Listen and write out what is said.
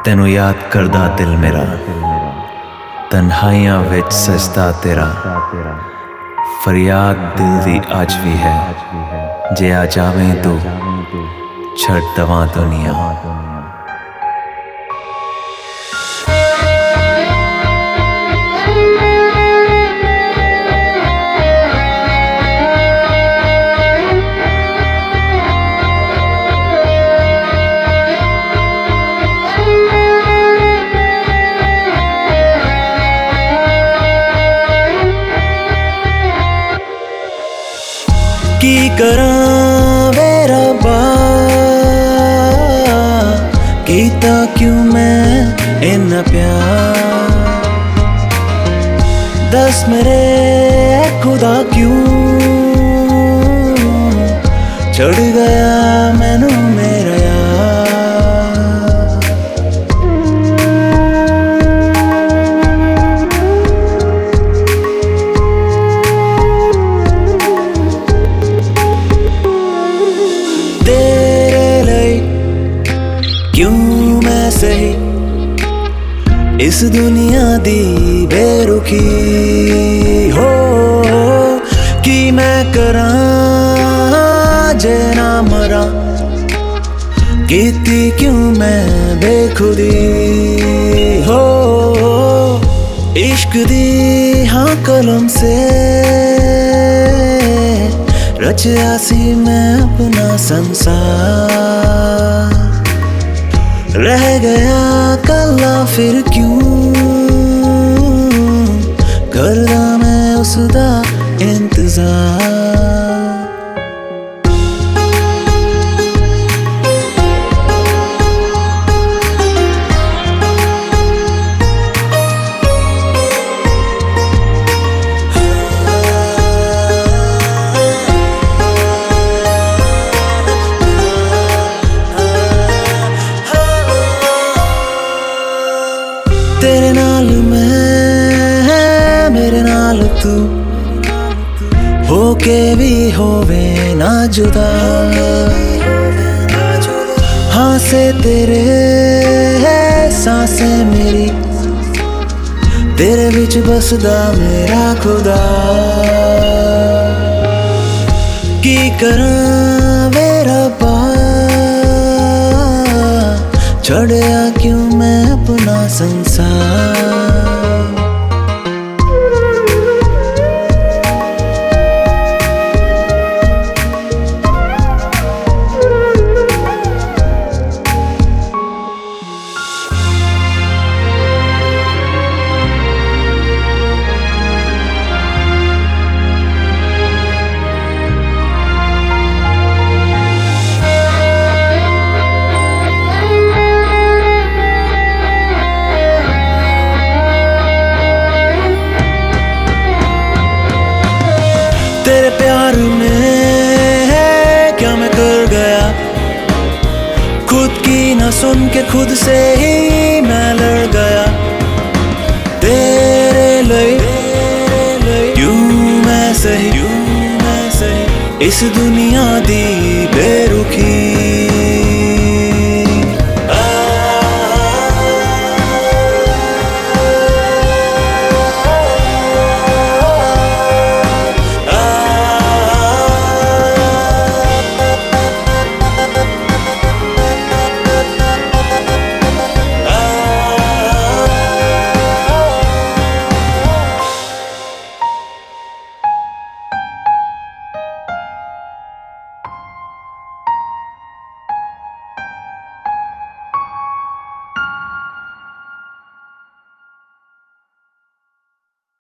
तेनू याद करदा दिल मेरा, तन्हाइयां विच सजदा तेरा। फरियाद दिल दी अज भी है, जे आ जावें तू छड़ दवां दुनिया। की करां वे रब्बा, कीता क्यों मैं इन्ना प्यार। दस मेरे खुदा क्यों चढ़ गया मैनू मेरा यार। क्यों मैं सही इस दुनिया दी बेरुखी हो, कि मैं करां जे ना मरा। कीती क्यों मैं बेखुदी हो, इश्क दी हाँ कलम से रचा सी मैं अपना संसार। रह गया कल्ला फिर क्यों करदा मैं उसदा इंतजार। तेरे नाल मैं मेरे नाल तू, होके भी होवे ना जुदा। हाँ से तेरे सांसें मेरी, तेरे बिच बसदा मेरा खुदा। की करां वे रब्बा, छड़या क्यों मैं अपना संसार। तेरे प्यार में क्या मैं कर गया, खुद की ना सुन के खुद से ही मैं लड़ गया। तेरे लिए यूं मैं सही इस दुनिया दी बेरुखी।